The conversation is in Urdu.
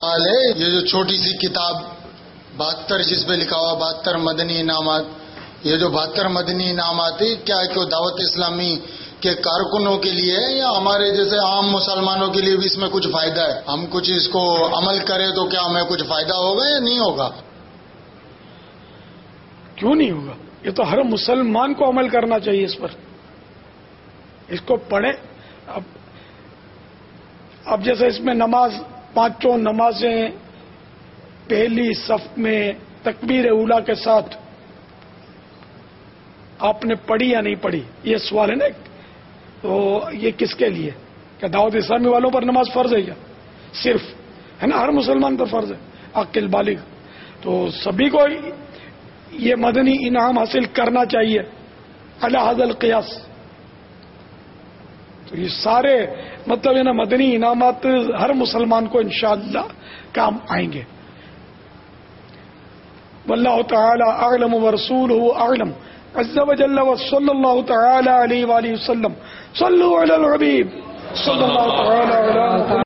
سوال ہے، یہ جو چھوٹی سی کتاب 72 جس پہ لکھا ہوا 72 مدنی انعامات، یہ جو 72 مدنی انعامات ہے کیا کہ دعوت اسلامی کے کارکنوں کے لیے ہے یا ہمارے جیسے عام مسلمانوں کے لیے بھی اس میں کچھ فائدہ ہے؟ ہم کچھ اس کو عمل کریں تو کیا ہمیں کچھ فائدہ ہوگا یا نہیں ہوگا؟ کیوں نہیں ہوگا؟ یہ تو ہر مسلمان کو عمل کرنا چاہیے اس پر، اس کو پڑھیں. اب جیسے اس میں نماز، 5 نمازیں پہلی صف میں تکبیر اولیٰ کے ساتھ آپ نے پڑھی یا نہیں پڑھی، یہ سوال ہے نا. تو یہ کس کے لیے؟ کیا دعوت اسلامی والوں پر نماز فرض ہے؟ کیا صرف ہے نا؟ ہر مسلمان پر فرض ہے، عاقل بالغ. تو سبھی کو یہ مدنی انعام حاصل کرنا چاہیے علی ھذا القیاس. تو یہ سارے مطلب ہے نا مدنی انعامات ہر مسلمان کو انشاءاللہ کام آئیں گے. واللہ تعالی اعلم ورسولہ اعلم عز وجل وصلی اللہ تعالی علیہ وآلہ وسلم. صلوا علی الحبیب صلی اللہ تعالی علی محمد.